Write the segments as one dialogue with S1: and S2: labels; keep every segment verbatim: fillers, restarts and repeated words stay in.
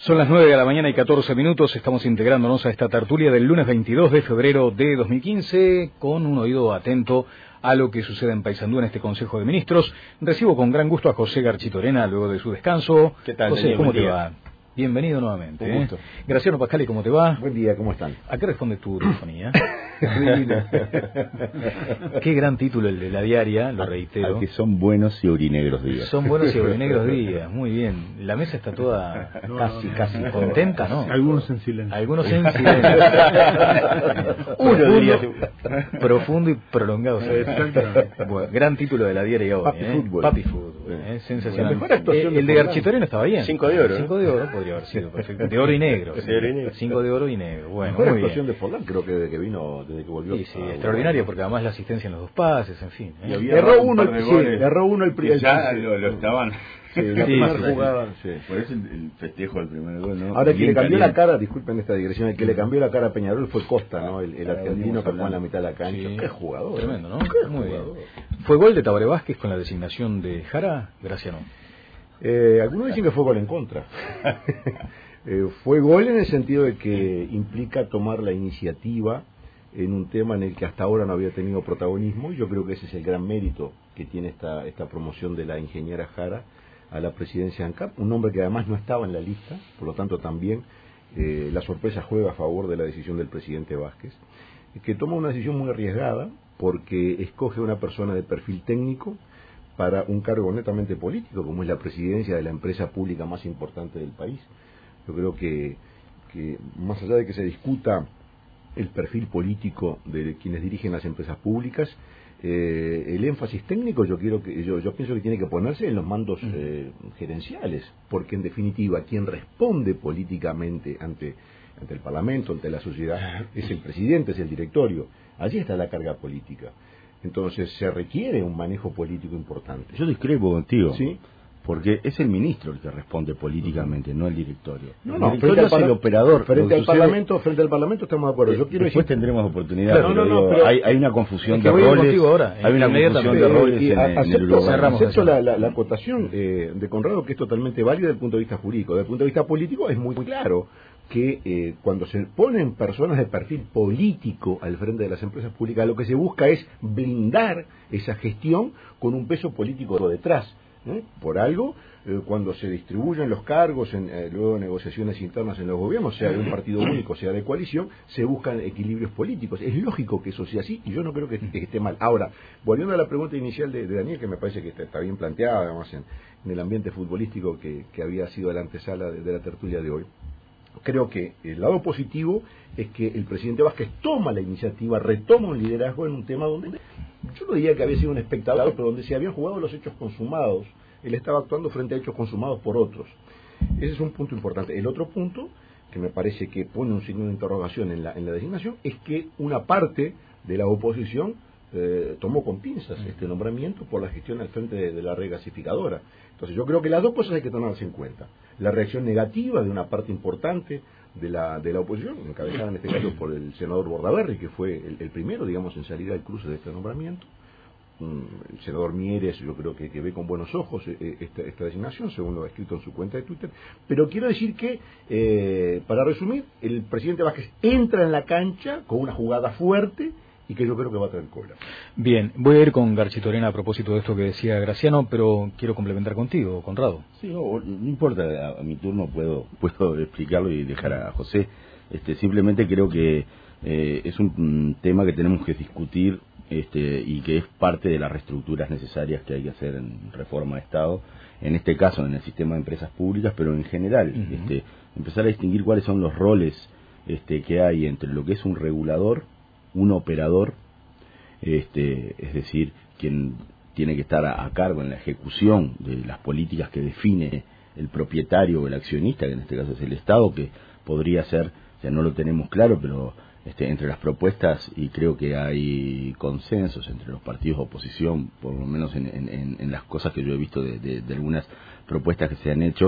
S1: Son las nueve de la mañana y catorce minutos, estamos integrándonos a esta tertulia del lunes veintidós de febrero de dos mil quince, con un oído atento a lo que sucede en Paysandú en este Consejo de Ministros. Recibo con gran gusto a José Garchitorena luego de su descanso.
S2: ¿Qué tal,
S1: José,
S2: Daniel?
S1: ¿cómo
S2: Buen
S1: te
S2: día.
S1: va? Bienvenido nuevamente.
S2: Un gusto.
S1: ¿eh? Graciano Pascali, ¿cómo te va?
S2: Buen día, ¿cómo están?
S1: ¿A qué responde tu telefonía? Qué gran título el de la diaria, lo reitero.
S3: A que son buenos y orinegros días.
S1: Son buenos y orinegros días, muy bien. La mesa está toda
S2: No,
S1: casi,
S2: no, no,
S1: casi
S2: no,
S1: contenta, ¿no?
S4: Algunos en silencio.
S1: Algunos en silencio.
S2: Uno diría.
S1: Profundo y prolongado.
S4: Exactamente.
S1: Bueno, gran título de la diaria hoy.
S2: Papi
S1: ¿eh?
S2: Fútbol.
S1: Papi Fútbol. ¿eh? Sensacional.
S2: La mejor actuación
S1: Eh,
S2: de
S1: el de
S2: Forlán.
S1: Garchitorena estaba bien.
S2: Cinco de oro, ¿eh?
S1: Cinco de oro podría haber sido, perfecto. De oro y negro.
S2: De oro y negro.
S1: Cinco de oro y negro. Bueno,
S2: Mejor
S1: muy
S2: actuación
S1: bien.
S2: de Forlán, creo que desde que vino, desde que volvió.
S1: Sí, sí,
S2: a
S1: extraordinario,
S2: Uruguay.
S1: porque además la asistencia en los dos pases, en fin. ¿eh?
S4: Y había
S2: Erró
S4: errado un
S2: uno,
S4: par de
S2: sí,
S4: goles
S2: erró uno el
S4: que
S2: primer.
S4: ya lo, lo estaban.
S2: Sí, la
S1: Sí,
S2: primera
S1: sí,
S2: jugada, sí.
S4: Por eso el, el festejo del primer gol, ¿no?
S2: Ahora, el que
S4: Bien
S2: le cambió
S4: caliente.
S2: la cara, disculpen esta digresión, el que le cambió la cara a Peñarol fue Costa, ¿no? El, el
S4: Ah,
S2: argentino
S4: venimos
S2: que jugó en la
S4: hablando.
S2: mitad de la cancha.
S1: Sí.
S2: Qué jugador.
S1: Tremendo, ¿no?
S2: Qué
S1: Muy
S2: jugador.
S1: bien. ¿Fue gol de Tabaré Vázquez con la designación de Jara? Graciano.
S2: Eh, algunos dicen que fue gol en contra. eh, fue gol en el sentido de que implica tomar la iniciativa en un tema en el que hasta ahora no había tenido protagonismo, y yo creo que ese es el gran mérito que tiene esta, esta promoción de la ingeniera Jara a la presidencia de ANCAP, un nombre que además no estaba en la lista, por lo tanto también eh, la sorpresa juega a favor de la decisión del presidente Vázquez, que toma una decisión muy arriesgada porque escoge una persona de perfil técnico para un cargo netamente político, como es la presidencia de la empresa pública más importante del país. Yo creo que, que más allá de que se discuta el perfil político de quienes dirigen las empresas públicas, eh, el énfasis técnico yo quiero que yo, yo pienso que tiene que ponerse en los mandos eh, gerenciales, porque en definitiva quien responde políticamente ante ante el Parlamento, ante la sociedad, es el presidente, es el directorio. Allí está la carga política. Entonces se requiere un manejo político importante.
S3: Yo discrepo contigo.
S2: ¿Sí?
S3: Porque es el ministro el que responde políticamente, no el directorio.
S2: No,
S3: el
S2: no,
S3: directorio
S2: frente al
S3: es el
S2: parla-
S3: operador.
S2: Frente
S3: Lo que
S2: al
S3: sucede-
S2: Parlamento, frente al Parlamento estamos de acuerdo. Yo quiero
S3: Después
S2: decir,
S3: tendremos oportunidad,
S2: Claro,
S3: pero
S2: no, no,
S3: digo,
S2: pero-
S3: hay, hay una confusión
S1: Es que
S3: de
S1: voy a ir
S3: roles.
S1: contigo ahora,
S3: Hay una confusión de
S1: inmediatamente.
S3: roles
S2: y
S3: en,
S2: a-
S3: en el
S2: acepto,
S3: Uruguay.
S1: Cerramos
S2: acepto
S1: eso.
S2: la, la, la acotación eh, de Conrado, que es totalmente válida desde el punto de vista jurídico. Desde el punto de vista político es muy, muy claro que eh, cuando se ponen personas de perfil político al frente de las empresas públicas, lo que se busca es blindar esa gestión con un peso político detrás. ¿eh? Por algo, eh, cuando se distribuyen los cargos, en, eh, luego de negociaciones internas en los gobiernos, sea de un partido único, sea de coalición, se buscan equilibrios políticos. Es lógico que eso sea así, y yo no creo que, que esté mal. Ahora, volviendo a la pregunta inicial de, de Daniel, que me parece que está, está bien planteada, además, en, en el ambiente futbolístico que, que había sido la antesala de, de la tertulia de hoy, creo que el lado positivo es que el presidente Vázquez toma la iniciativa, retoma un liderazgo en un tema donde yo no diría que había sido un espectador, pero donde se habían jugado los hechos consumados. Él estaba actuando frente a hechos consumados por otros. Ese es un punto importante. El otro punto, que me parece que pone un signo de interrogación en la, en la designación, es que una parte de la oposición eh, tomó con pinzas este nombramiento por la gestión al frente de, de la red gasificadora. Entonces yo creo que las dos cosas hay que tomarlas en cuenta. La reacción negativa de una parte importante de la, de la oposición, encabezada en este caso por el senador Bordaberry, que fue el, el primero, digamos, en salir al cruce de este nombramiento. El senador Mieres yo creo que, que ve con buenos ojos eh, esta, esta designación, según lo ha escrito en su cuenta de Twitter. Pero quiero decir que, eh, para resumir, el presidente Vázquez entra en la cancha con una jugada fuerte y que yo creo que va a traer cola.
S1: Bien, voy a ir con Garchitorena a propósito de esto que decía Graciano, pero quiero complementar contigo, Conrado.
S3: Sí, no, no importa, a, a mi turno puedo puedo explicarlo y dejar a José. Este, simplemente creo que eh, es un, un tema que tenemos que discutir este, y que es parte de las reestructuras necesarias que hay que hacer en reforma de Estado, en este caso en el sistema de empresas públicas, pero en general, uh-huh. este, empezar a distinguir cuáles son los roles este, que hay entre lo que es un regulador, un operador, este, es decir, quien tiene que estar a, a cargo en la ejecución de las políticas que define el propietario o el accionista, que en este caso es el Estado, que podría ser, ya no lo tenemos claro, pero este, entre las propuestas, y creo que hay consensos entre los partidos de oposición, por lo menos en, en, en las cosas que yo he visto de, de, de algunas propuestas que se han hecho,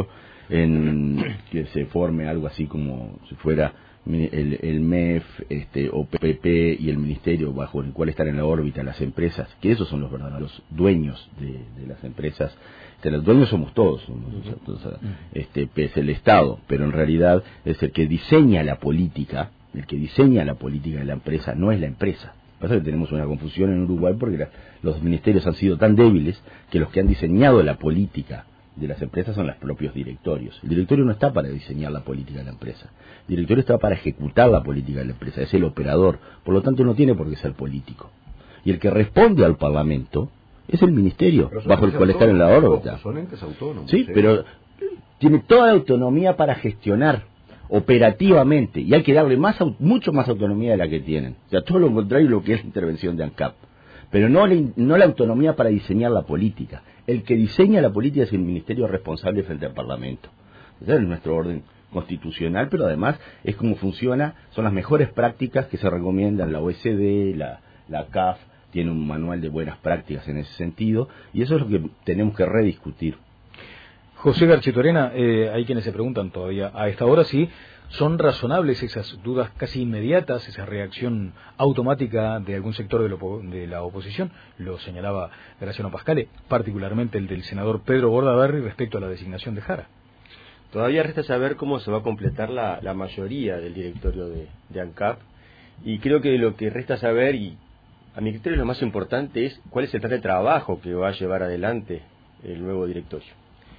S3: en que se forme algo así como si fuera el, el M E F, este, o P P y el ministerio bajo el cual están en la órbita las empresas, que esos son los verdaderos dueños de, de las empresas. Este, los dueños somos todos, somos, uh-huh. o sea, este, es el Estado, pero en realidad es el que diseña la política, el que diseña la política de la empresa, no es la empresa. Pasa que tenemos una confusión en Uruguay porque la, los ministerios han sido tan débiles que los que han diseñado la política de las empresas son los propios directorios. El directorio no está para diseñar la política de la empresa. El directorio está para ejecutar la política de la empresa, es el operador. Por lo tanto, no tiene por qué ser político. Y el que responde al Parlamento es el ministerio, bajo el cual están en la órbita.
S2: Son entes autónomos.
S3: Sí, ¿eh? Pero tiene toda la autonomía para gestionar operativamente, y hay que darle más, mucho más autonomía de la que tienen. O sea, todo lo contrario de lo que es la intervención de ANCAP. Pero no, le, no la autonomía para diseñar la política. El que diseña la política es el ministerio responsable frente al Parlamento. Ese es nuestro orden constitucional, pero además es como funciona, son las mejores prácticas que se recomiendan la O E C D, la, la C A F, tiene un manual de buenas prácticas en ese sentido, y eso es lo que tenemos que rediscutir.
S1: José Garchitorena, eh, hay quienes se preguntan todavía a esta hora si son razonables esas dudas casi inmediatas, esa reacción automática de algún sector de, lo, de la oposición. Lo señalaba Graciano Pascale, particularmente el del senador Pedro Bordaberry respecto a la designación de Jara.
S5: Todavía resta saber cómo se va a completar la, la mayoría del directorio de, de ANCAP, y creo que lo que resta saber, y a mi criterio lo más importante, es cuál es el plan de trabajo que va a llevar adelante el nuevo directorio.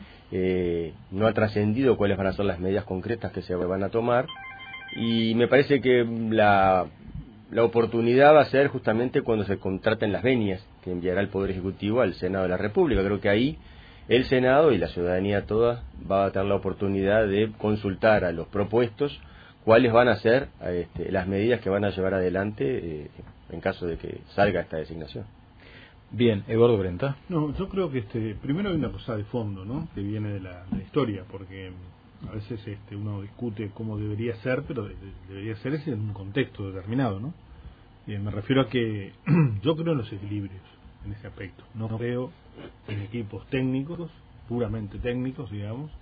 S5: Eh, no ha trascendido cuáles van a ser las medidas concretas que se van a tomar, y me parece que la, la oportunidad va a ser justamente cuando se contraten las venias que enviará el Poder Ejecutivo al Senado de la República. Creo que ahí el Senado y la ciudadanía toda va a tener la oportunidad de consultar a los propuestos cuáles van a ser este, las medidas que van a llevar adelante eh, en caso de que salga esta designación.
S1: Bien, Eduardo Brenta.
S6: No, yo creo que este primero hay una cosa de fondo, ¿no?, que viene de la, de la historia, porque a veces este uno discute cómo debería ser, pero de, de, debería ser ese en un contexto determinado, ¿no? Eh, me refiero a que yo creo en los equilibrios en ese aspecto. No creo en equipos técnicos, puramente técnicos, digamos,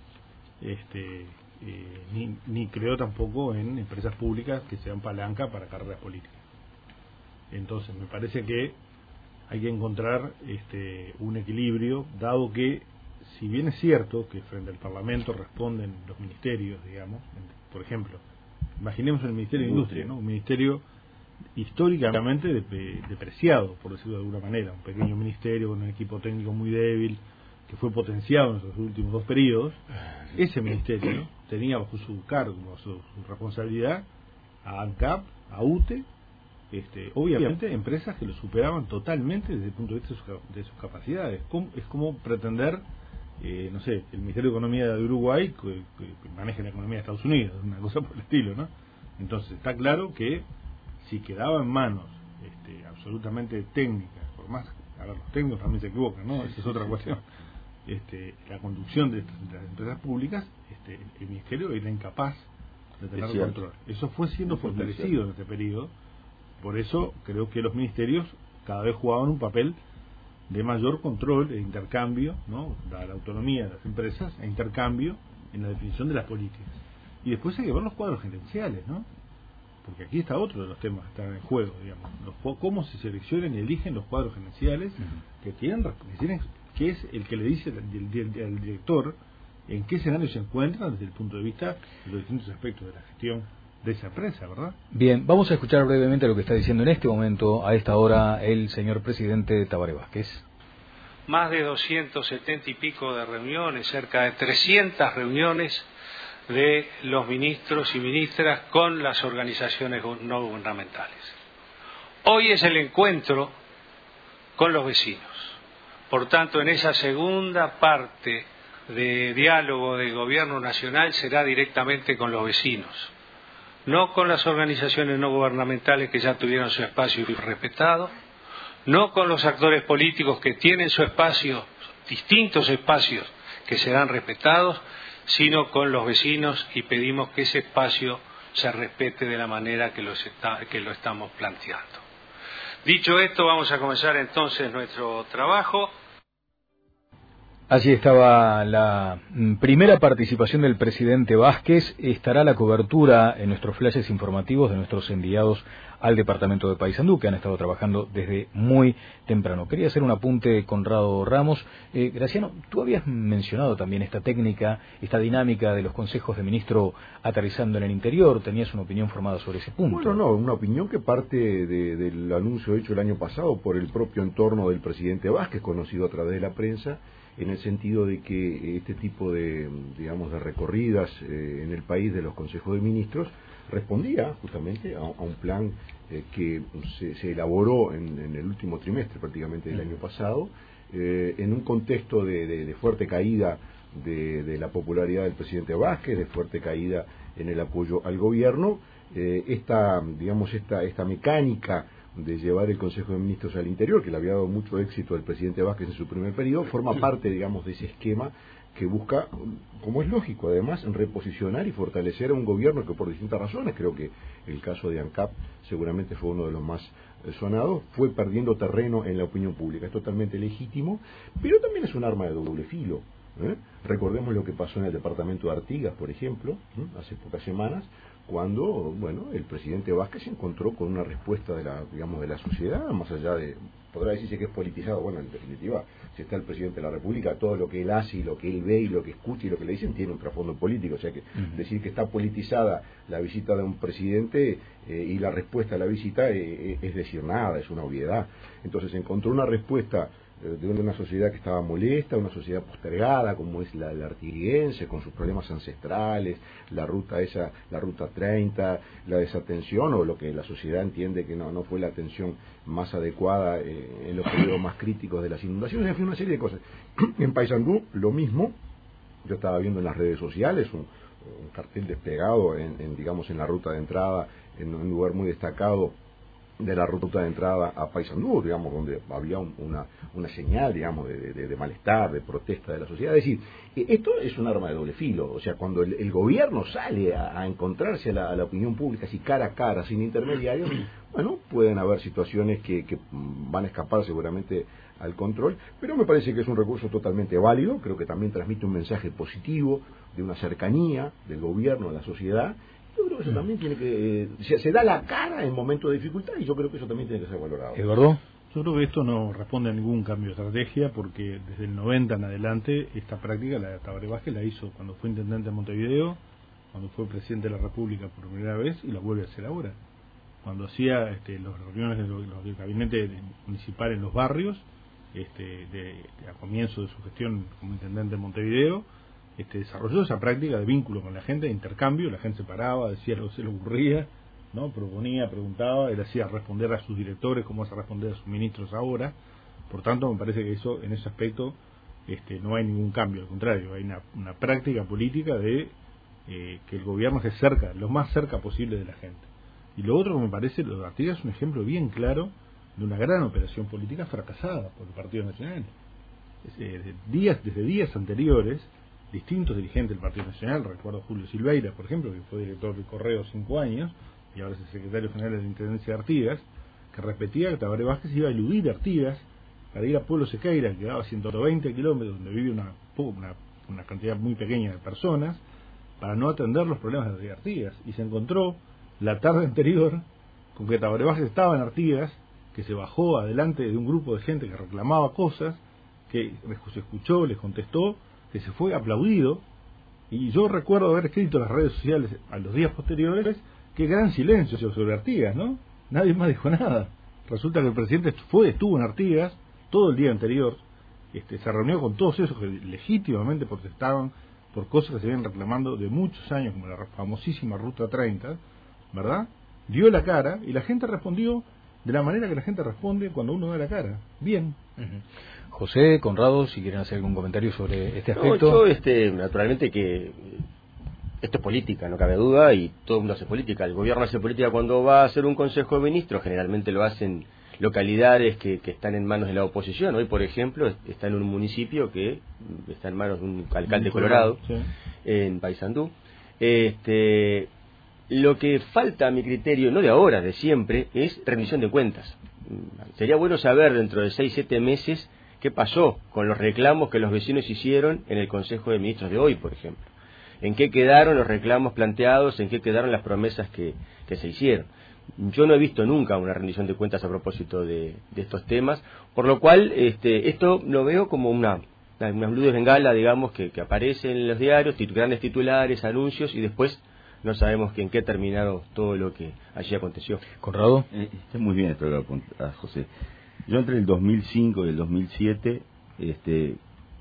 S6: este eh, ni, ni creo tampoco en empresas públicas que sean palanca para carreras políticas. Entonces, me parece que hay que encontrar este un equilibrio, dado que, si bien es cierto que frente al Parlamento responden los ministerios, digamos, por ejemplo, imaginemos el Ministerio de Industria, ¿no?, un ministerio históricamente de, de, depreciado, por decirlo de alguna manera, un pequeño ministerio con un equipo técnico muy débil, que fue potenciado en esos últimos dos periodos. Ese ministerio, ¿no?, tenía bajo su cargo, bajo su, su responsabilidad, a ANCAP, a U T E, Este, obviamente empresas que lo superaban totalmente desde el punto de vista de sus, de sus capacidades. Es como pretender, eh, no sé, el Ministerio de Economía de Uruguay que, que maneje la economía de Estados Unidos, una cosa por el estilo, ¿no? Entonces está claro que si quedaba en manos este, absolutamente técnicas, por más, a ver, los técnicos también se equivocan, ¿no? Esa es otra cuestión. Este, la conducción de, estas, de las empresas públicas, este, el Ministerio era incapaz de tener control. Eso fue siendo fortalecido en este periodo. Por eso creo que los ministerios cada vez jugaban un papel de mayor control e intercambio, ¿no?, la, la autonomía de las empresas e intercambio en la definición de las políticas. Y después hay que ver los cuadros gerenciales, ¿no? Porque aquí está otro de los temas que están en juego, digamos, los, cómo se seleccionan y eligen los cuadros gerenciales uh-huh. que tienen, que tienen, que es el que le dice al director en qué escenario se encuentran desde el punto de vista de los distintos aspectos de la gestión de esa empresa, ¿verdad?
S1: Bien, vamos a escuchar brevemente lo que está diciendo en este momento, a esta hora, el señor presidente Tabaré Vázquez.
S7: Más de doscientos setenta y pico de reuniones, cerca de trescientas reuniones de los ministros y ministras con las organizaciones no gubernamentales. Hoy es el encuentro con los vecinos. Por tanto, en esa segunda parte de diálogo de gobierno nacional será directamente con los vecinos, no con las organizaciones no gubernamentales que ya tuvieron su espacio y respetado, no con los actores políticos que tienen su espacio, distintos espacios que serán respetados, sino con los vecinos, y pedimos que ese espacio se respete de la manera que, los está, que lo estamos planteando. Dicho esto, vamos a comenzar entonces nuestro trabajo.
S1: Allí estaba la primera participación del presidente Vázquez. Estará la cobertura en nuestros flashes informativos de nuestros enviados al departamento de Paysandú, que han estado trabajando desde muy temprano. Quería hacer un apunte, Conrado Ramos. Eh, Graciano, tú habías mencionado también esta técnica, esta dinámica de los consejos de ministro aterrizando en el interior. Tenías una opinión formada sobre ese punto.
S2: Bueno, no, una opinión que parte de, del anuncio hecho el año pasado por el propio entorno del presidente Vázquez, conocido a través de la prensa, en el sentido de que este tipo de, digamos, de recorridas eh, en el país de los consejos de ministros respondía justamente a, a un plan eh, que se, se elaboró en, en el último trimestre prácticamente del año pasado, eh, en un contexto de, de, de fuerte caída de, de la popularidad del presidente Vázquez, de fuerte caída en el apoyo al gobierno. Eh, esta, digamos, esta, esta mecánica de llevar el Consejo de Ministros al interior, que le había dado mucho éxito al presidente Vázquez en su primer periodo, forma parte, digamos, de ese esquema que busca, como es lógico, además, reposicionar y fortalecer a un gobierno que por distintas razones, creo que el caso de ANCAP seguramente fue uno de los más sonados, fue perdiendo terreno en la opinión pública. Es totalmente legítimo, pero también es un arma de doble filo. ¿eh? Recordemos lo que pasó en el departamento de Artigas, por ejemplo, ¿eh? hace pocas semanas, cuando, bueno, el presidente Vázquez se encontró con una respuesta de la, digamos, de la sociedad, más allá de, podrá decirse que es politizado, bueno, en definitiva, si está el presidente de la República, todo lo que él hace y lo que él ve y lo que escucha y lo que le dicen tiene un trasfondo político, o sea que uh-huh. decir que está politizada la visita de un presidente eh, y la respuesta a la visita eh, es decir nada, es una obviedad. Entonces encontró una respuesta de una sociedad que estaba molesta, una sociedad postergada como es la, la artiguense, con sus problemas ancestrales, la ruta esa, la ruta treinta, la desatención o lo que la sociedad entiende que no, no fue la atención más adecuada eh, en los periodos más críticos de las inundaciones, en fin, una serie de cosas. En Paysandú lo mismo, yo estaba viendo en las redes sociales un, un cartel desplegado en, en, digamos, en la ruta de entrada, en un lugar muy destacado de la ruta de entrada a Paysandú, digamos, donde había un, una, una señal, digamos, de, de, de malestar, de protesta de la sociedad. Es decir, esto es un arma de doble filo. O sea, cuando el, el gobierno sale a, a encontrarse a la, a la opinión pública, así cara a cara, sin intermediarios, bueno, pueden haber situaciones que, que van a escapar seguramente al control, pero me parece que es un recurso totalmente válido. Creo que también transmite un mensaje positivo de una cercanía del gobierno a la sociedad. Yo creo que eso también tiene que... Eh, se, se da la cara en momentos de dificultad y yo creo que eso también tiene que ser valorado.
S1: ¿Eduardo?
S6: Yo creo que esto no responde a ningún cambio de estrategia porque desde el noventa en adelante esta práctica, la de Tabaré Vázquez la hizo cuando fue intendente de Montevideo, cuando fue presidente de la República por primera vez y la vuelve a hacer ahora. Cuando hacía este, las reuniones de los, los del gabinete municipal en los barrios, este, de, de, a comienzo de su gestión como intendente de Montevideo, Este, desarrolló esa práctica de vínculo con la gente, de intercambio. La gente se paraba, decía lo que se le ocurría, ¿no? Proponía, preguntaba, él hacía responder a sus directores como hace responder a sus ministros ahora. Por tanto, me parece que eso, en ese aspecto, este, no hay ningún cambio, al contrario, hay una, una práctica política de eh, que el gobierno esté cerca, lo más cerca posible de la gente. Y lo otro que me parece, lo de Artigas es un ejemplo bien claro de una gran operación política fracasada por el Partido Nacional. Desde días, desde días anteriores, distintos dirigentes del Partido Nacional, recuerdo a Julio Silveira, por ejemplo, que fue director del Correo cinco años, y ahora es el secretario general de la Intendencia de Artigas, que repetía que Tabaré Vázquez iba a eludir Artigas para ir a Pueblo Sequeira, que quedaba a ciento veinte kilómetros, donde vive una, una, una cantidad muy pequeña de personas, para no atender los problemas de Artigas. Y se encontró la tarde anterior con que Tabaré Vázquez estaba en Artigas, que se bajó adelante de un grupo de gente que reclamaba cosas, que se escuchó, les contestó, que se fue aplaudido, y yo recuerdo haber escrito en las redes sociales a los días posteriores que gran silencio sobre Artigas, ¿no? Nadie más dijo nada. Resulta que el presidente fue, estuvo en Artigas todo el día anterior, este, se reunió con todos esos que legítimamente protestaban por cosas que se vienen reclamando de muchos años, como la famosísima Ruta treinta, ¿verdad? Dio la cara y la gente respondió de la manera que la gente responde cuando uno da la cara. Bien.
S1: Uh-huh. José, Conrado, si quieren hacer algún comentario sobre este aspecto.
S5: No, yo, este, naturalmente que esto es política, no cabe duda, y todo el mundo hace política. El gobierno hace política cuando va a hacer un consejo de ministros, generalmente lo hacen localidades que, que están en manos de la oposición. Hoy, por ejemplo, está en un municipio que está en manos de un alcalde colorado, sí, en Paysandú. Este, lo que falta, a mi criterio, no de ahora, de siempre, es rendición de cuentas. Sería bueno saber dentro de seis, siete meses ¿Qué pasó con los reclamos que los vecinos hicieron en el Consejo de Ministros de hoy, por ejemplo? ¿En qué quedaron los reclamos planteados? ¿En qué quedaron las promesas que, que se hicieron? Yo no he visto nunca una rendición de cuentas a propósito de, de estos temas, por lo cual este, esto lo veo como una, una luz de bengala, digamos, que, que aparece en los diarios, tit- grandes titulares, anuncios, y después no sabemos que en qué terminaron todo lo que allí aconteció.
S1: Conrado.
S3: Eh, está muy bien esto que apunta José. Yo entre el dos mil cinco y el dos mil siete, este,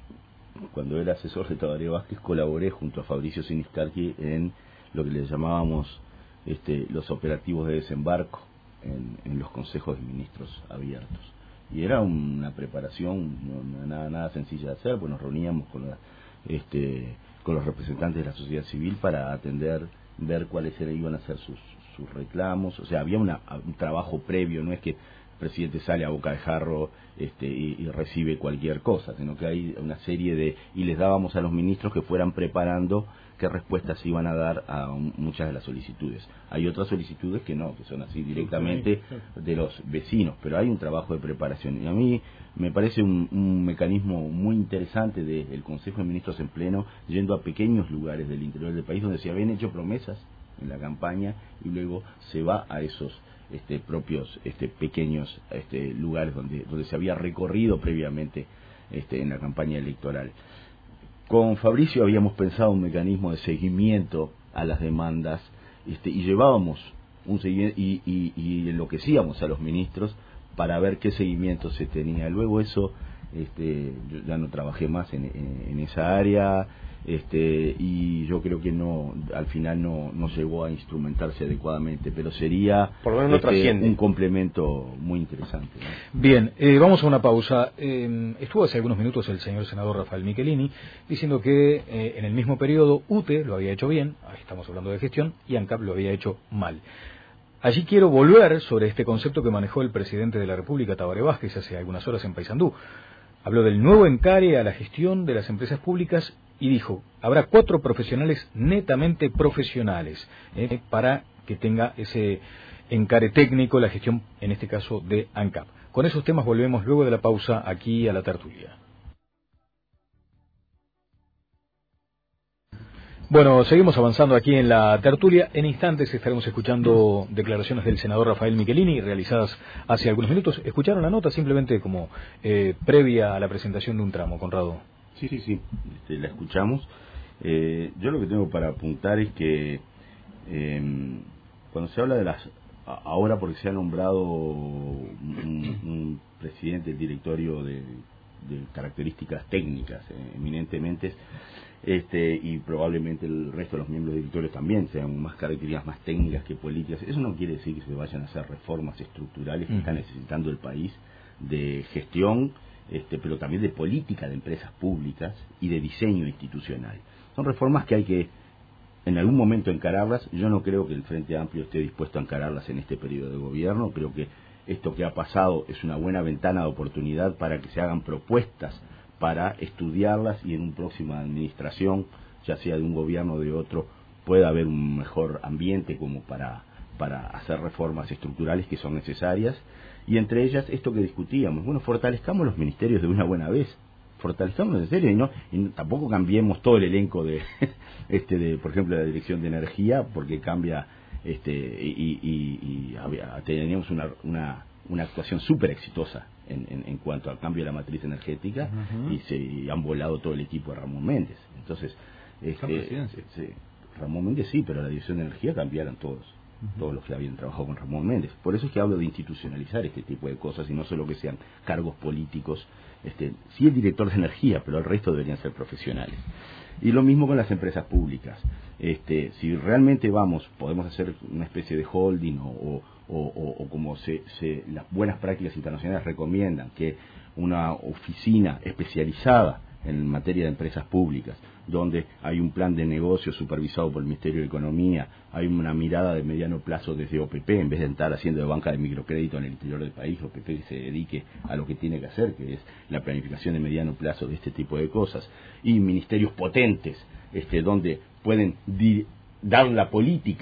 S3: cuando era asesor de Tabaré Vázquez, colaboré junto a Fabricio Sinistarqui en lo que le llamábamos este, los operativos de desembarco en, en los consejos de ministros abiertos. Y era una preparación no, nada, nada sencilla de hacer, pues nos reuníamos con, la, este, con los representantes de la sociedad civil para atender, ver cuáles eran, iban a ser sus, sus reclamos. O sea, había una, un trabajo previo, no es que el presidente sale a boca de jarro este, y, y recibe cualquier cosa, sino que hay una serie de... y les dábamos a los ministros que fueran preparando qué respuestas iban a dar a un, muchas de las solicitudes. Hay otras solicitudes que no, que son así directamente de los vecinos, pero hay un trabajo de preparación. Y a mí me parece un, un mecanismo muy interesante del Consejo de Ministros en pleno, yendo a pequeños lugares del interior del país donde se habían hecho promesas en la campaña y luego se va a esos este, propios este, pequeños este, lugares donde, donde se había recorrido previamente este, en la campaña electoral. Con Fabricio habíamos pensado un mecanismo de seguimiento a las demandas este, y llevábamos un seguimiento y, y, y enloquecíamos a los ministros para ver qué seguimiento se tenía. Luego eso, este, yo ya no trabajé más en, en, en esa área este, y yo creo que no, al final no, no llegó a instrumentarse adecuadamente, pero sería
S5: por lo menos no
S3: este,
S5: trasciende.
S3: Un complemento muy interesante, ¿no?
S1: Bien, eh, vamos a una pausa. Eh, estuvo hace algunos minutos el señor senador Rafael Michelini diciendo que eh, en el mismo periodo U T E lo había hecho bien, ahí estamos hablando de gestión, y ANCAP lo había hecho mal. Allí quiero volver sobre este concepto que manejó el presidente de la República, Tabaré Vázquez, hace algunas horas en Paysandú. Habló del nuevo encare a la gestión de las empresas públicas y dijo, habrá cuatro profesionales netamente profesionales eh, para que tenga ese encare técnico la gestión, en este caso, de ANCAP. Con esos temas volvemos luego de la pausa aquí a la tertulia. Bueno, seguimos avanzando aquí en la tertulia. En instantes estaremos escuchando declaraciones del senador Rafael Michelini realizadas hace algunos minutos. ¿Escucharon la nota simplemente como eh, previa a la presentación de un tramo, Conrado?
S3: Sí, sí, sí, este, la escuchamos. Eh, yo lo que tengo para apuntar es que eh, cuando se habla de las... ahora porque se ha nombrado un, un presidente del directorio de, de características técnicas eh, eminentemente, este y probablemente el resto de los miembros del directorio también sean más características más técnicas que políticas. Eso no quiere decir que se vayan a hacer reformas estructurales que mm. está necesitando el país de gestión, este, pero también de política de empresas públicas y de diseño institucional. Son reformas que hay que en algún momento encararlas. Yo no creo que el Frente Amplio esté dispuesto a encararlas en este periodo de gobierno. Creo que esto que ha pasado es una buena ventana de oportunidad para que se hagan propuestas para estudiarlas y en una próxima administración, ya sea de un gobierno o de otro, pueda haber un mejor ambiente como para, para hacer reformas estructurales que son necesarias. Y entre ellas, esto que discutíamos, bueno, fortalezcamos los ministerios de una buena vez, fortalezcamos en serio y no, y no tampoco cambiemos todo el elenco de, este de por ejemplo, la Dirección de Energía, porque cambia, este y, y, y había, teníamos una, una, una actuación súper exitosa En, en, en cuanto al cambio de la matriz energética uh-huh. y se y han volado todo el equipo de Ramón Méndez. Entonces, este, se, Ramón Méndez sí, pero la Dirección de Energía cambiaron todos, uh-huh. todos los que habían trabajado con Ramón Méndez. Por eso es que hablo de institucionalizar este tipo de cosas y no solo que sean cargos políticos. Este, sí el director de energía, pero el resto deberían ser profesionales. Y lo mismo con las empresas públicas. Este, si realmente vamos, podemos hacer una especie de holding o, o, o, o como se, se, las buenas prácticas internacionales recomiendan, que una oficina especializada en materia de empresas públicas, donde hay un plan de negocio supervisado por el Ministerio de Economía, hay una mirada de mediano plazo desde O P P, en vez de estar haciendo de banca de microcrédito en el interior del país, O P P que se dedique a lo que tiene que hacer, que es la planificación de mediano plazo de este tipo de cosas, y ministerios potentes, este, donde pueden di- dar la política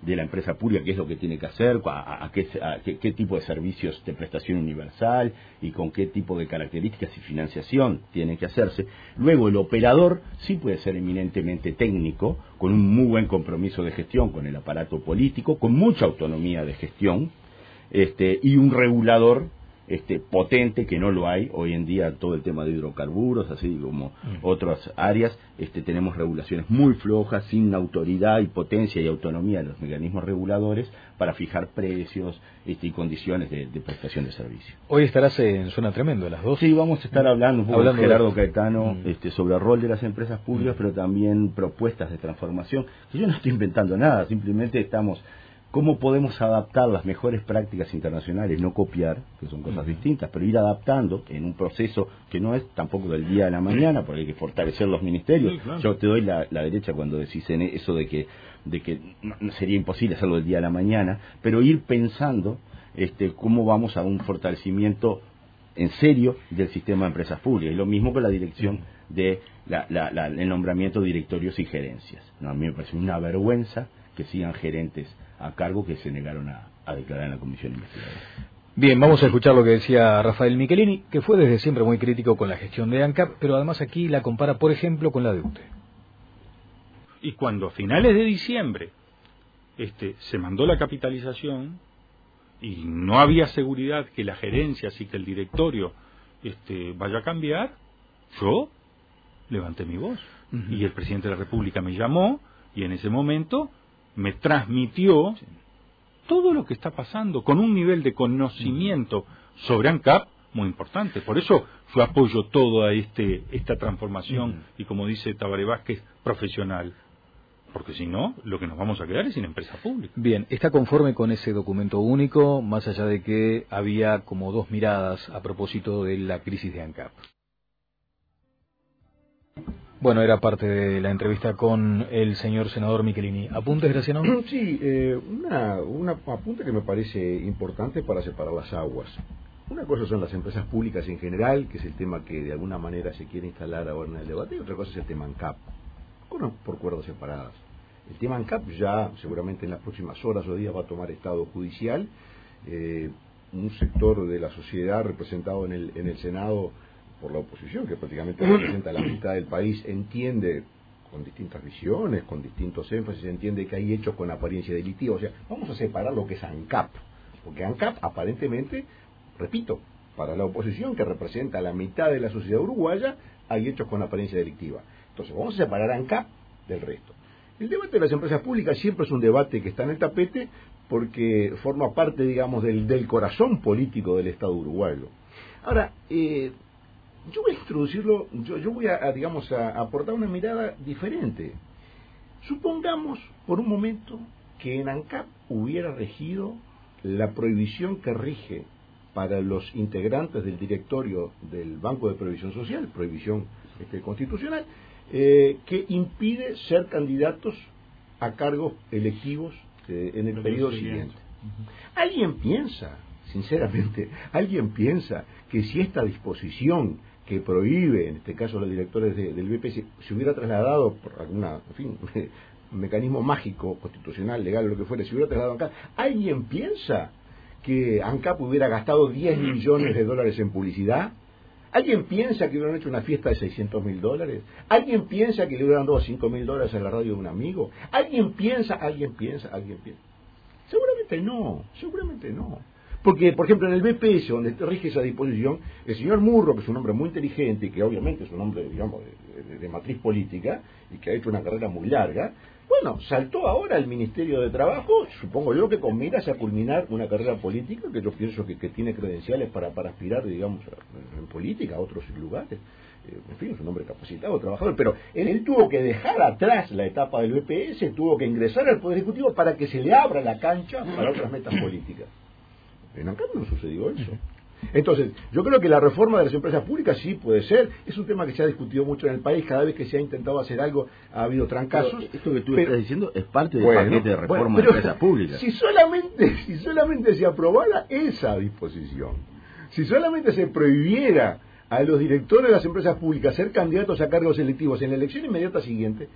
S3: de la empresa pública, qué es lo que tiene que hacer, a, a, qué, a qué, qué tipo de servicios de prestación universal y con qué tipo de características y financiación tiene que hacerse. Luego el operador sí puede ser eminentemente técnico, con un muy buen compromiso de gestión con el aparato político, con mucha autonomía de gestión, este, y un regulador este potente, que no lo hay hoy en día. Todo el tema de hidrocarburos, así como mm. otras áreas, este tenemos regulaciones muy flojas, sin autoridad y potencia y autonomía de los mecanismos reguladores para fijar precios este, y condiciones de, de prestación de servicio.
S1: Hoy estarás en Zona Tremendo, las dos.
S3: Sí, vamos a estar hablando un poco
S1: hablando
S3: con Gerardo
S1: de...
S3: Caetano
S1: mm.
S3: este, sobre el rol de las empresas públicas, mm. pero también propuestas de transformación, que yo no estoy inventando nada, simplemente estamos... ¿Cómo podemos adaptar las mejores prácticas internacionales? No copiar, que son cosas distintas, pero ir adaptando en un proceso que no es tampoco del día a la mañana, porque hay que fortalecer los ministerios. Sí, claro. Yo te doy la, la derecha cuando decís en eso de que de que no, sería imposible hacerlo del día a la mañana, pero ir pensando este cómo vamos a un fortalecimiento en serio del sistema de empresas públicas. Y lo mismo con la dirección de la, la, la, el nombramiento de directorios y gerencias. No, a mí me parece una vergüenza que sigan gerentes a cargo que se negaron a, a declarar en la comisión investigadora.
S1: Bien, vamos a escuchar lo que decía Rafael Michelini, que fue desde siempre muy crítico con la gestión de ANCAP, pero además aquí la compara, por ejemplo, con la de U T E.
S8: Y cuando a finales de diciembre este, se mandó la capitalización y no había seguridad que la gerencia, así que el directorio este, vaya a cambiar, yo levanté mi voz. Uh-huh. Y el presidente de la República me llamó y en ese momento me transmitió sí. todo lo que está pasando con un nivel de conocimiento uh-huh. sobre ANCAP muy importante. Por eso yo apoyo toda este, esta transformación uh-huh. y, como dice Tabaré Vázquez, profesional. Porque si no, lo que nos vamos a quedar es sin empresa pública.
S1: Bien, ¿está conforme con ese documento único, más allá de que había como dos miradas a propósito de la crisis de ANCAP? Bueno, era parte de la entrevista con el señor senador Michelini. ¿Apuntes, Graciano?
S2: Sí, eh, una, una apunte que me parece importante para separar las aguas. Una cosa son las empresas públicas en general, que es el tema que de alguna manera se quiere instalar ahora en el debate, y otra cosa es el tema ANCAP, por cuerdas separadas. El tema ANCAP ya seguramente en las próximas horas o días va a tomar estado judicial. Eh, un sector de la sociedad representado en el, en el Senado por la oposición, que prácticamente representa la mitad del país, entiende con distintas visiones, con distintos énfasis, entiende que hay hechos con apariencia delictiva. O sea, vamos a separar lo que es ANCAP, porque ANCAP aparentemente, repito, para la oposición, que representa la mitad de la sociedad uruguaya, hay hechos con apariencia delictiva. Entonces vamos a separar ANCAP del resto. El debate de las empresas públicas siempre es un debate que está en el tapete porque forma parte, digamos, del, del corazón político del Estado uruguayo. Ahora, eh, yo voy a introducirlo, yo, yo voy a, a digamos, a, a aportar una mirada diferente. Supongamos, por un momento, que en ANCAP hubiera regido la prohibición que rige para los integrantes del directorio del Banco de Previsión Social, prohibición este, constitucional, eh, que impide ser candidatos a cargos electivos eh, en el periodo siguiente. Uh-huh. ¿Alguien piensa, sinceramente, alguien piensa que si esta disposición que prohíbe, en este caso los directores de, del B P S, se hubiera trasladado por alguna, en fin, un mecanismo mágico, constitucional, legal, lo que fuera, se hubiera trasladado acá, ¿alguien piensa que ANCAP hubiera gastado diez millones de dólares en publicidad? ¿Alguien piensa que hubieran hecho una fiesta de seiscientos mil dólares? ¿Alguien piensa que le hubieran dado cinco mil dólares a la radio de un amigo? ¿Alguien piensa, alguien piensa, alguien piensa? Seguramente no, seguramente no. Porque, por ejemplo, en el B P S, donde rige esa disposición, el señor Murro, que es un hombre muy inteligente y que obviamente es un hombre, digamos, de, de, de matriz política y que ha hecho una carrera muy larga, bueno, saltó ahora al Ministerio de Trabajo, supongo yo que con miras a culminar una carrera política que yo pienso que, que tiene credenciales para, para aspirar, digamos, a, en política a otros lugares. Eh, en fin, es un hombre capacitado, trabajador, pero él, él tuvo que dejar atrás la etapa del B P S, tuvo que ingresar al Poder Ejecutivo para que se le abra la cancha para otras metas políticas. En ANCAP no sucedió eso. Entonces, yo creo que la reforma de las empresas públicas sí puede ser, es un tema que se ha discutido mucho en el país, cada vez que se ha intentado hacer algo ha habido trancazos.
S3: Pero esto que tú
S2: pero,
S3: estás diciendo es parte del
S2: bueno,
S3: paquete de reforma
S2: bueno,
S3: de empresas públicas.
S2: Si solamente, si solamente se aprobara esa disposición, si solamente se prohibiera a los directores de las empresas públicas ser candidatos a cargos electivos en la elección inmediata siguiente,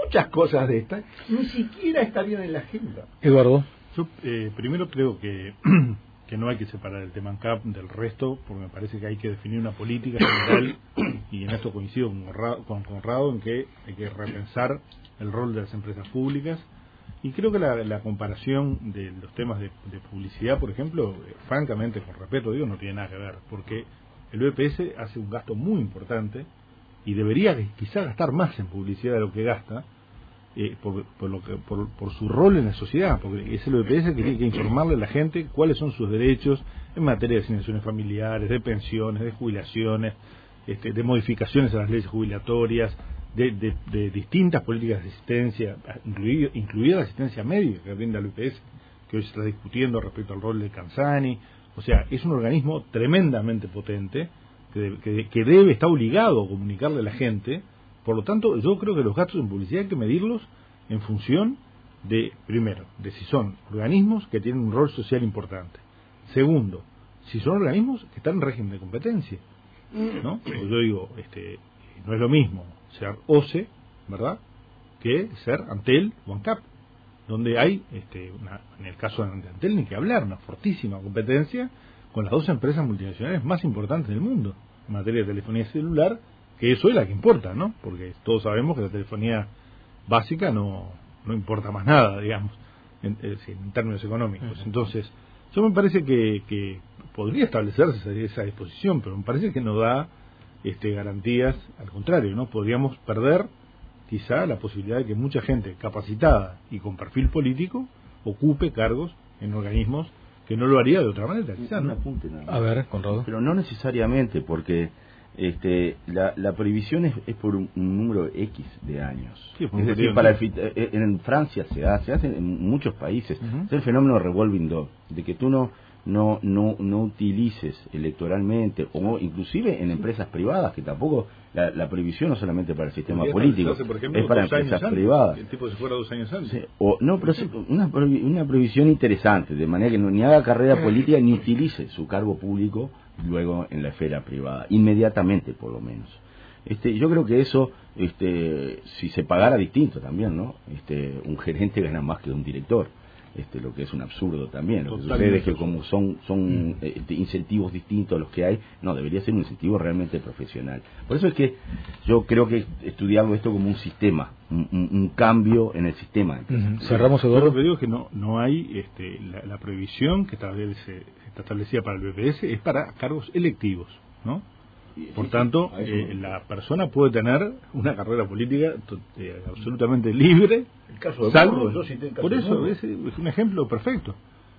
S2: muchas cosas de estas ni siquiera estarían en la agenda.
S1: Eduardo.
S6: Yo eh, primero creo que, que no hay que separar el tema ANCAP del resto, porque me parece que hay que definir una política general, y en esto coincido con Conrado, con Conrado en que hay que repensar el rol de las empresas públicas. Y creo que la, la comparación de los temas de, de publicidad, por ejemplo, eh, francamente, con respeto digo, no tiene nada que ver, porque el B P S hace un gasto muy importante y debería quizás gastar más en publicidad de lo que gasta, eh, por, por, lo que, por, por su rol en la sociedad, porque es el B P S que tiene que informarle a la gente cuáles son sus derechos en materia de asignaciones familiares, de pensiones, de jubilaciones, este, de modificaciones a las leyes jubilatorias, De, de, de distintas políticas de asistencia, incluida, incluida la asistencia médica que brinda el B P S, que hoy se está discutiendo respecto al rol de Canzani. O sea, es un organismo tremendamente potente que, de, que, que debe, está obligado a comunicarle a la gente. Por lo tanto, yo creo que los gastos en publicidad hay que medirlos en función de, primero, de si son organismos que tienen un rol social importante. Segundo, si son organismos que están en régimen de competencia, ¿no? Pues yo digo, este, no es lo mismo ser O C E, ¿verdad?, que ser Antel o ANCAP, donde hay, este, una, en el caso de Antel, ni que hablar, una fortísima competencia con las dos empresas multinacionales más importantes del mundo en materia de telefonía celular, que eso es la que importa, ¿no? Porque todos sabemos que la telefonía básica no, no importa más nada, digamos, en, en términos económicos. Entonces, yo me parece que, que podría establecerse esa, esa disposición, pero me parece que no da Este, garantías, al contrario, ¿no? Podríamos perder quizá la posibilidad de que mucha gente capacitada y con perfil político ocupe cargos en organismos que no lo haría de otra manera, quizá, ¿no?
S3: Un apunte nada más.
S1: A ver, Conrado.
S3: Pero no necesariamente, porque este, la, la prohibición es, es por un, un número X de años.
S6: Sí,
S3: es decir, para el, en Francia se hace, se hace en muchos países.
S6: Uh-huh.
S3: Es el fenómeno revolving door, de que tú no no no no utilices electoralmente, o inclusive en empresas privadas, que tampoco la, la prohibición no solamente para el sistema político,
S6: por ejemplo,
S3: es para empresas privadas.
S6: El tipo se fuera dos años antes.
S3: Sí, o, no, pero es una, una prohibición interesante, de manera que no, ni haga carrera política ni utilice su cargo público luego en la esfera privada, inmediatamente por lo menos. Este, yo creo que eso, este, si se pagara distinto también, ¿no? Este, un gerente gana más que un director. Este, lo que es un absurdo también. Lo que sucede es que como son son mm. eh, incentivos distintos a los que hay, no, debería ser un incentivo realmente profesional. Por eso es que yo creo que estudiarlo esto como un sistema, un, un, un cambio en el sistema.
S1: Uh-huh. Cerramos, Eduardo.
S6: Yo lo que digo es que no no hay este, la, la prohibición que establece, está establecida para el B P S es para cargos electivos, ¿no? Por tanto, eh, la persona puede tener una carrera política eh, absolutamente libre.
S2: El caso de
S6: salvo,
S2: Burgos, yo cité el caso
S6: por
S2: de
S6: eso
S2: Burgos.
S6: es, es un ejemplo perfecto.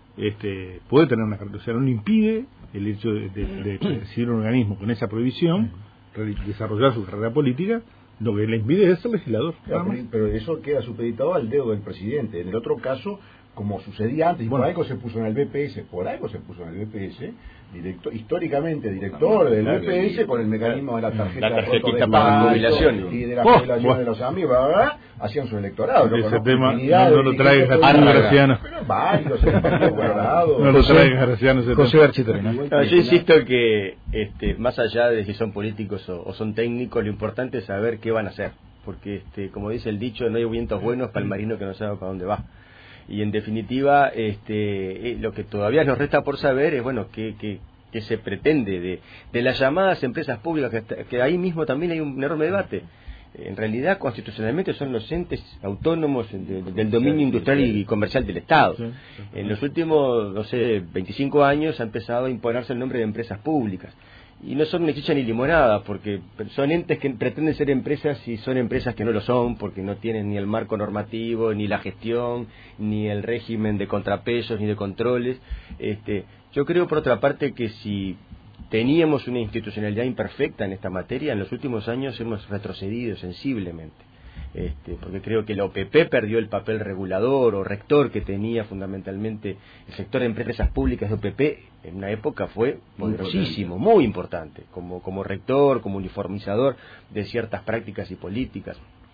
S6: Este, puede tener una carrera, o sea, no le impide el hecho de, de, de presidir un organismo con esa prohibición, desarrollar su carrera política. Lo que le impide es ser legislador.
S2: Claro, pero, pero eso queda supeditado al dedo del presidente. En el otro caso, como sucedía antes, y
S6: bueno,
S2: por algo se puso en el B P S, por algo se puso en el B P S, director, históricamente director del B P S, con el mecanismo de la tarjeta,
S5: la tarjetita
S2: de
S5: para
S2: pago,
S5: jubilación
S2: y de la
S6: oh,
S2: jubilación
S6: bueno.
S2: de los amigos, bla, bla, bla, hacían su electorado. Yo
S6: ese
S2: conozco
S6: tema
S2: infinidad
S6: no,
S2: de
S6: no lo traigas a
S2: dirigentes
S6: ti, Graciano.
S2: Pero varios en el Partido Colorado.
S6: No lo traigas, Graciano. ese
S1: José
S6: tema.
S1: Berchitorena.
S5: No, yo insisto que este, más allá de si son políticos o, o son técnicos, lo importante es saber qué van a hacer, porque este, como dice el dicho, no hay vientos buenos para el marino que no sabe para dónde va. Y en definitiva, este, eh, lo que todavía nos resta por saber es, bueno, qué, qué, qué se pretende de, de las llamadas empresas públicas, que, que ahí mismo también hay un enorme debate. En realidad, constitucionalmente son los entes autónomos de, de, del dominio industrial y comercial del Estado. En los últimos, no sé, veinticinco años ha empezado a imponerse el nombre de empresas públicas. Y no son ni chicha ni limonada, porque son entes que pretenden ser empresas y son empresas que no lo son, porque no tienen ni el marco normativo, ni la gestión, ni el régimen de contrapesos, ni de controles. Este, yo creo, por otra parte, que si teníamos una institucionalidad imperfecta en esta materia, en los últimos años hemos retrocedido sensiblemente. Este, porque creo que la O P P perdió el papel regulador o rector que tenía fundamentalmente el sector de empresas públicas de O P P. En una época fue poderosísimo, muy importante, como, como rector, como uniformizador de ciertas prácticas y políticas.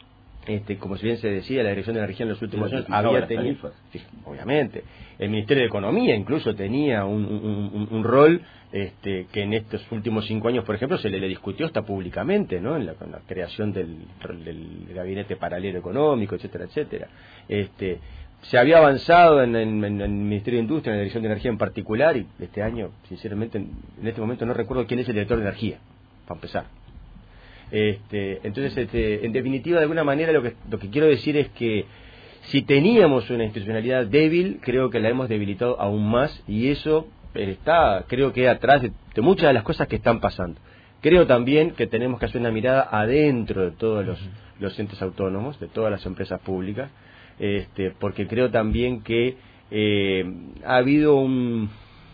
S5: Este, como si bien se decía, la Dirección de Energía en los últimos años había tenido, sí, obviamente, el Ministerio de Economía incluso tenía un, un, un, un rol este, que en estos últimos cinco años, por ejemplo, se le, le discutió hasta públicamente, ¿no? En la, con la creación del, del gabinete paralelo económico, etcétera, etcétera. Este, se había avanzado en, en, en el Ministerio de Industria, en la Dirección de Energía en particular, y este año, sinceramente, en, en este momento no recuerdo quién es el director de Energía, para empezar. Este, entonces, este, en definitiva, de alguna manera, lo que, lo que quiero decir es que si teníamos una institucionalidad débil, creo que la hemos debilitado aún más, y eso está, creo que atrás de, de muchas de las cosas que están pasando. Creo también que tenemos que hacer una mirada adentro de todos los, los entes autónomos, de todas las empresas públicas, este, porque creo también que eh, ha habido un,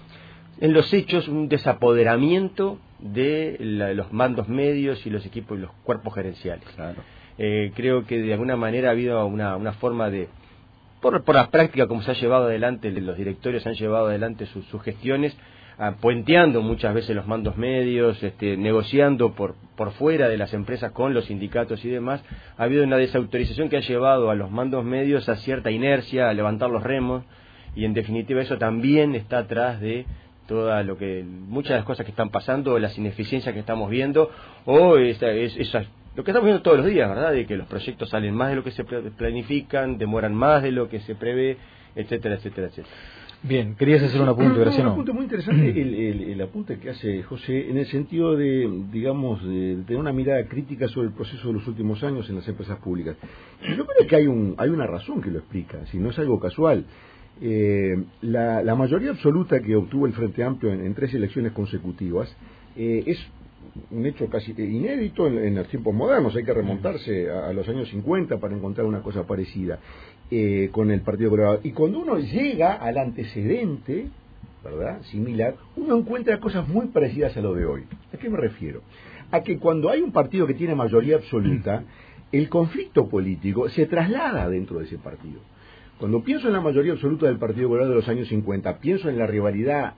S5: en los hechos un desapoderamiento de la, los mandos medios y los equipos y los cuerpos gerenciales. Claro. Eh, creo que de alguna manera ha habido una, una forma de, por, por la práctica como se ha llevado adelante, los directorios han llevado adelante sus, sus gestiones, ah, puenteando muchas veces los mandos medios, este, negociando por, por fuera de las empresas con los sindicatos y demás. Ha habido una desautorización que ha llevado a los mandos medios a cierta inercia, a levantar los remos, y en definitiva eso también está atrás de toda lo que muchas de las cosas que están pasando, las ineficiencias que estamos viendo, o esa, es, esa, lo que estamos viendo todos los días, ¿verdad? De que los proyectos salen más de lo que se planifican, demoran más de lo que se prevé, etcétera, etcétera, etcétera.
S1: Bien, querías hacer un apunte, Graciano.
S2: Un apunte muy interesante, el, el, el apunte que hace José, en el sentido de, digamos, de, de tener una mirada crítica sobre el proceso de los últimos años en las empresas públicas. Yo creo que hay, un, hay una razón que lo explica, si no es algo casual. Eh, la, la mayoría absoluta que obtuvo el Frente Amplio en, en tres elecciones consecutivas eh, es un hecho casi inédito en, en los tiempos modernos. Hay que remontarse a, a los años cincuenta para encontrar una cosa parecida eh, con el Partido Colorado. Y cuando uno llega al antecedente, ¿verdad?, similar, uno encuentra cosas muy parecidas a lo de hoy. ¿A qué me refiero? A que cuando hay un partido que tiene mayoría absoluta, el conflicto político se traslada dentro de ese partido. Cuando pienso en la mayoría absoluta del Partido Colorado de los años cincuenta, pienso en la rivalidad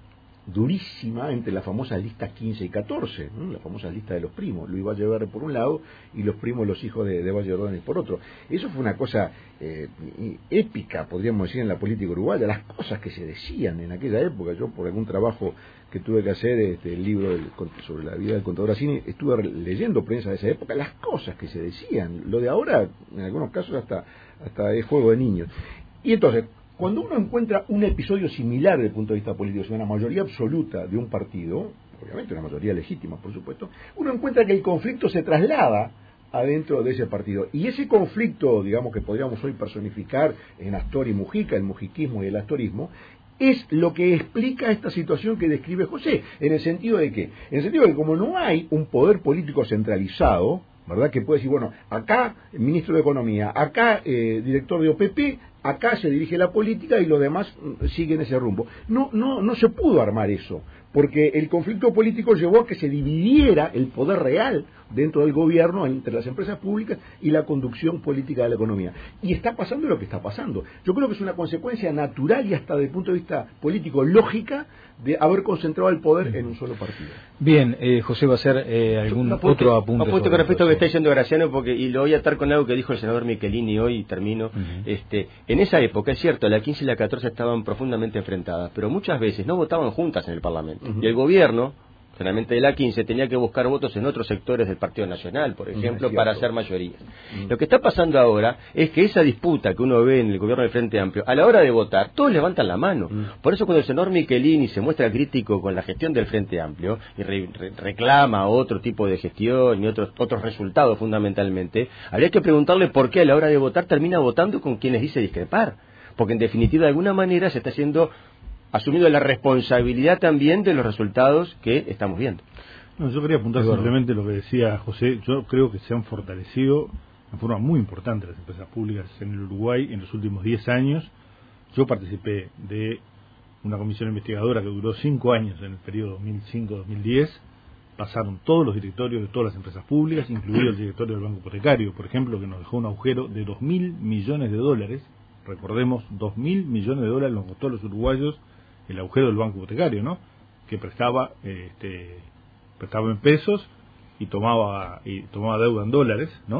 S2: durísima entre las famosas listas quince y catorce, ¿no? La famosa lista de los primos, Luis Valleverre por un lado y los primos, los hijos de, de Valle Ordóñez por otro. Eso fue una cosa eh, épica, podríamos decir, en la política uruguaya, las cosas que se decían en aquella época. Yo, por algún trabajo que tuve que hacer, este, el libro del, sobre la vida del contador Assini, estuve leyendo prensa de esa época, las cosas que se decían. Lo de ahora, en algunos casos, hasta, hasta es juego de niños. Y entonces, cuando uno encuentra un episodio similar desde el punto de vista político, o sea, una mayoría absoluta de un partido, obviamente una mayoría legítima, por supuesto, uno encuentra que el conflicto se traslada adentro de ese partido. Y ese conflicto, digamos, que podríamos hoy personificar en Astor y Mujica, el mujiquismo y el astorismo, es lo que explica esta situación que describe José, en el sentido de que, en el sentido de que como no hay un poder político centralizado, ¿verdad?, que puede decir, bueno, acá ministro de Economía, acá eh, director de O P P, acá se dirige la política y los demás siguen ese rumbo. No, no, no se pudo armar eso, porque el conflicto político llevó a que se dividiera el poder real dentro del gobierno entre las empresas públicas y la conducción política de la economía. Y está pasando lo que está pasando. Yo creo que es una consecuencia natural y hasta desde el punto de vista político lógica de haber concentrado el poder en un solo partido.
S1: Bien, eh, José va a hacer eh, algún
S5: apunte,
S1: otro apunte.
S5: Apunte con respecto a lo que está diciendo Graciano, porque, y lo voy a atar con algo que dijo el senador Michelini hoy, y termino. Uh-huh. este, en esa época, es cierto, la quince y la catorce estaban profundamente enfrentadas, pero muchas veces no votaban juntas en el Parlamento. Uh-huh. Y el gobierno, generalmente de la quince, tenía que buscar votos en otros sectores del Partido Nacional, por ejemplo, para hacer mayoría. Uh-huh. Lo que está pasando ahora es que esa disputa que uno ve en el gobierno del Frente Amplio, a la hora de votar, todos levantan la mano. Uh-huh. Por eso cuando el senador Michelini se muestra crítico con la gestión del Frente Amplio y re- re- reclama otro tipo de gestión y otros otros resultados fundamentalmente, habría que preguntarle por qué a la hora de votar termina votando con quienes dice discrepar. Porque en definitiva, de alguna manera, se está haciendo, asumiendo la responsabilidad también de los resultados que estamos viendo.
S6: No, yo quería apuntar bueno. simplemente lo que decía José. Yo creo que se han fortalecido de forma muy importante las empresas públicas en el Uruguay en los últimos diez años. Yo participé de una comisión investigadora que duró cinco años en el periodo dos mil cinco a dos mil diez. Pasaron todos los directorios de todas las empresas públicas, incluido el directorio del Banco Hipotecario, por ejemplo, que nos dejó un agujero de dos mil millones de dólares. Recordemos, dos mil millones de dólares nos costó a los uruguayos el agujero del Banco Hipotecario, ¿no?, que prestaba este prestaba en pesos y tomaba y tomaba deuda en dólares, ¿no?,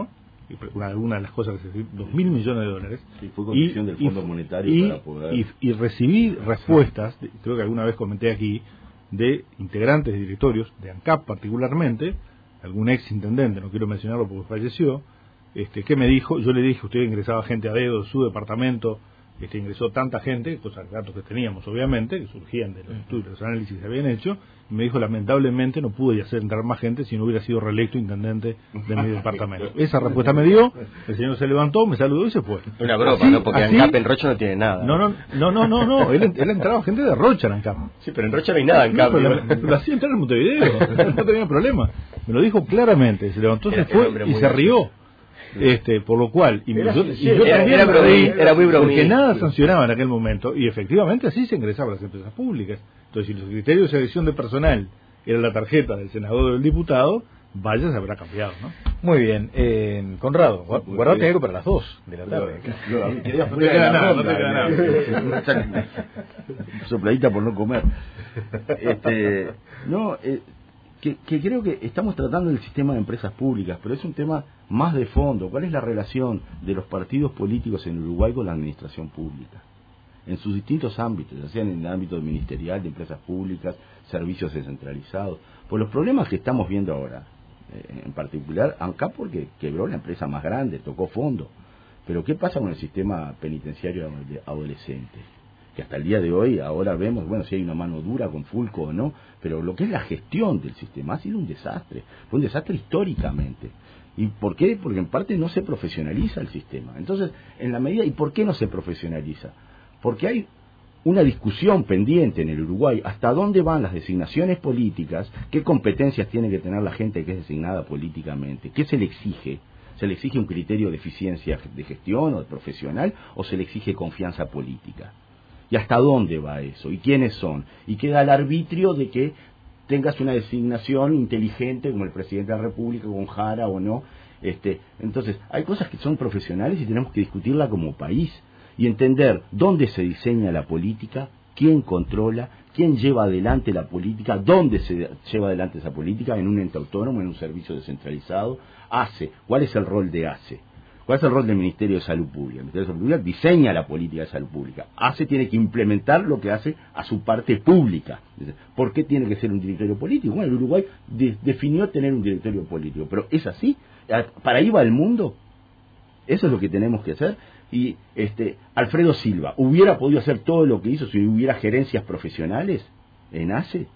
S6: una, una de las cosas que se dos mil millones de dólares.
S3: Sí, fue condición
S6: y,
S3: del Fondo
S6: y,
S3: Monetario
S6: y,
S3: para poder...
S6: Y, y recibí respuestas, de, creo que alguna vez comenté aquí, de integrantes de directorios, de ANCAP particularmente, algún ex intendente, no quiero mencionarlo porque falleció, este, que me dijo, yo le dije, usted ingresaba gente a dedo de su departamento, este, ingresó tanta gente, cosas datos que teníamos obviamente, que surgían de los estudios, de los análisis que se habían hecho, y me dijo, lamentablemente no pude hacer entrar más gente si no hubiera sido reelecto intendente de mi departamento. Esa respuesta me dio, el señor se levantó, me saludó y se fue.
S5: Una broma,
S6: así,
S5: ¿no? Porque
S6: así,
S5: ANCAP en Rocha no tiene nada.
S6: No, no, no, no, no, no. Él, él entraba gente de Rocha en ANCAP.
S5: Sí, pero en Rocha no hay nada ANCAP.
S6: No, pero lo, lo hacía entrar en Montevideo, no tenía problema. Me lo dijo claramente, se levantó, se fue y se rió. Este, por lo cual, y
S5: era,
S6: yo,
S5: sí,
S6: y yo
S5: era,
S6: también
S5: era,
S6: reí,
S5: era muy bromista.
S6: porque nada sancionaba en aquel momento, y efectivamente así se ingresaba a las empresas públicas. Entonces, si los criterios de selección de personal era la tarjeta del senador o del diputado, vaya, se habrá cambiado, ¿no?
S1: Muy bien, eh, Conrado, guardate algo para las dos de la tarde.
S3: No, no, no te
S6: queda nada, no te queda
S3: nada. Sopladita por no comer. Este, no, eh, que, que creo que estamos tratando el sistema de empresas públicas, pero es un tema más de fondo. ¿Cuál es la relación de los partidos políticos en Uruguay con la administración pública? En sus distintos ámbitos, ya sean en el ámbito ministerial, de empresas públicas, servicios descentralizados. Por los problemas que estamos viendo ahora, eh, en particular, ANCAP porque quebró la empresa más grande, tocó fondo. Pero ¿qué pasa con el sistema penitenciario de adolescentes? Que hasta el día de hoy, ahora vemos, bueno, si hay una mano dura con Fulco o no, pero lo que es la gestión del sistema ha sido un desastre, fue un desastre históricamente. ¿Y por qué? Porque en parte no se profesionaliza el sistema. Entonces, en la medida, ¿y por qué no se profesionaliza? Porque hay una discusión pendiente en el Uruguay, hasta dónde van las designaciones políticas, qué competencias tiene que tener la gente que es designada políticamente, qué se le exige. ¿Se le exige un criterio de eficiencia de gestión o de profesional o se le exige confianza política? ¿Y hasta dónde va eso? ¿Y quiénes son? Y queda al arbitrio de que tengas una designación inteligente como el presidente de la República, con Jara o no. Este, entonces, hay cosas que son profesionales y tenemos que discutirla como país y entender dónde se diseña la política, quién controla, quién lleva adelante la política, dónde se lleva adelante esa política, en un ente autónomo, en un servicio descentralizado, ACE, ¿cuál es el rol de ACE? ¿Cuál es el rol del Ministerio de Salud Pública? El Ministerio de Salud Pública diseña la política de salud pública. ACE tiene que implementar lo que hace a su parte pública. ¿Por qué tiene que ser un directorio político? Bueno, el Uruguay de, definió tener un directorio político, pero ¿es así? ¿Para ahí va el mundo? Eso es lo que tenemos que hacer. Y este Alfredo Silva, ¿hubiera podido hacer todo lo que hizo si hubiera gerencias profesionales en ACE?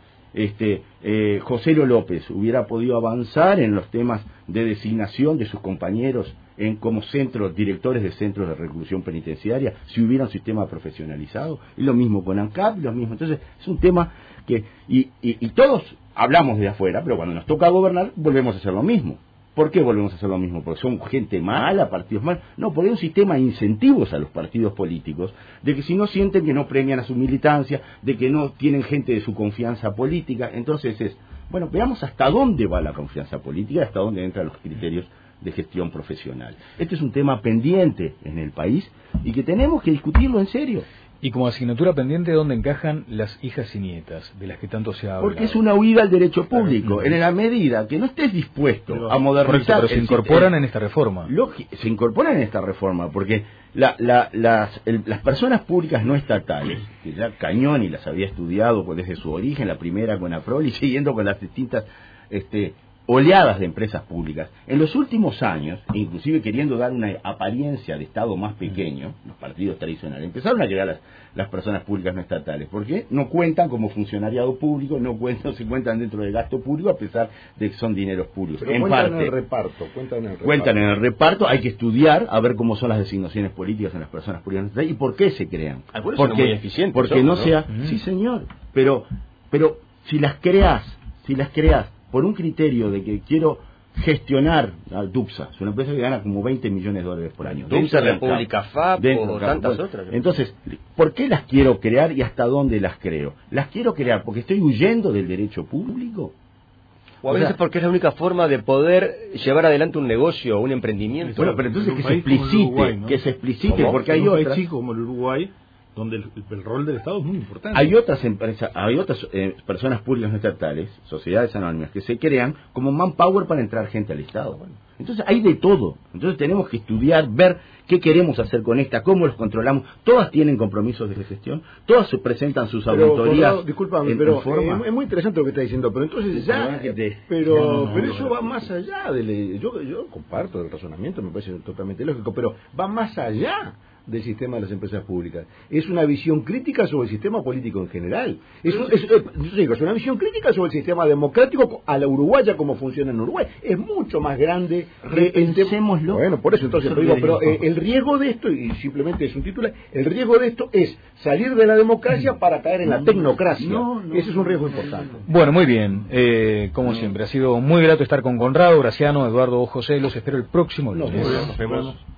S3: Este, eh, José Lo López hubiera podido avanzar en los temas de designación de sus compañeros en como centros, directores de centros de reclusión penitenciaria, si hubiera un sistema profesionalizado, y lo mismo con ANCAP, lo mismo. Entonces, es un tema que, y, y, y todos hablamos de afuera, pero cuando nos toca gobernar, volvemos a hacer lo mismo. ¿Por qué volvemos a hacer lo mismo? ¿Porque son gente mala, partidos malos? No, porque hay un sistema de incentivos a los partidos políticos, de que si no sienten que no premian a su militancia, de que no tienen gente de su confianza política, entonces es, bueno, veamos hasta dónde va la confianza política, hasta dónde entran los criterios de gestión profesional. Este es un tema pendiente en el país y que tenemos que discutirlo en serio.
S1: Y como asignatura pendiente, ¿dónde encajan las hijas y nietas, de las que tanto se habla?
S3: Porque es una huida al derecho público, en la medida que no estés dispuesto pero, a modernizar...
S1: Pero se incorporan el, en esta reforma.
S3: Logi, se incorporan en esta reforma, porque la, la, las, el, las personas públicas no estatales, que ya Cañoni las había estudiado desde su origen, la primera con APROL y siguiendo con las distintas... este oleadas de empresas públicas. En los últimos años, inclusive queriendo dar una apariencia de Estado más pequeño, los partidos tradicionales, empezaron a crear las, las personas públicas no estatales. ¿Por qué? No cuentan como funcionariado público, no cuentan, se cuentan dentro del gasto público, a pesar de que son dineros públicos.
S2: Pero
S3: en
S2: cuentan
S3: parte,
S2: en el reparto, cuentan en el reparto.
S3: Cuentan en el reparto, hay que estudiar a ver cómo son las designaciones políticas en las personas públicas no estatales y por qué se crean.
S5: Algunos
S3: porque,
S5: son muy eficientes.
S3: Porque
S5: somos,
S3: no,
S5: ¿no?
S3: sea...
S1: Mm.
S3: Sí, señor, pero, pero si las creas, si las creas por un criterio de que quiero gestionar a DUPSA, es una empresa que gana como veinte millones de dólares por año.
S5: DUPSA, República F A P o tantas
S3: bueno,
S5: otras.
S3: Entonces, ¿por qué las quiero crear y hasta dónde las creo? ¿Las quiero crear porque estoy huyendo del derecho público?
S5: O a veces
S3: o sea,
S5: porque es la única forma de poder llevar adelante un negocio, un emprendimiento.
S6: Bueno,
S3: pero entonces
S6: en
S3: que
S6: un
S3: se
S6: país como el
S3: explicite,
S6: Uruguay, ¿no?
S3: que se explicite,
S5: ¿Cómo?
S3: porque hay
S6: en un
S3: otras...
S6: país chico como el Uruguay, donde el, el rol del Estado es muy importante.
S3: Hay otras empresas, hay otras eh, personas públicas no estatales, sociedades anónimas, que se crean como manpower para entrar gente al Estado. Entonces hay de todo. Entonces tenemos que estudiar, ver qué queremos hacer con esta, cómo los controlamos. Todas tienen compromisos de gestión, todas se presentan sus
S2: pero,
S3: auditorías.
S2: Conrado, discúlpame,
S3: en,
S2: pero
S3: en forma.
S2: eh, es muy interesante lo que está diciendo, pero entonces ya,
S3: Te...
S2: pero,
S3: no, no, no,
S2: pero
S3: no,
S2: eso
S3: no,
S2: va
S3: no,
S2: más allá de, yo, yo comparto el razonamiento, me parece totalmente lógico, pero va más allá del sistema de las empresas públicas. Es una visión crítica sobre el sistema político en general. Es, es, es, yo digo, es una visión crítica sobre el sistema democrático a la uruguaya, como funciona en Uruguay. Es mucho más grande que el tema. Bueno, por eso entonces, pero, digo, pero eh, el riesgo de esto, y simplemente es un título, el riesgo de esto es salir de la democracia para caer en la tecnocracia. No, no, Ese es un riesgo importante.
S1: Bueno, muy bien. Eh, como siempre, ha sido muy grato estar con Conrado, Graciano, Eduardo, José. Los espero el próximo lunes.
S2: No,
S5: Nos vemos.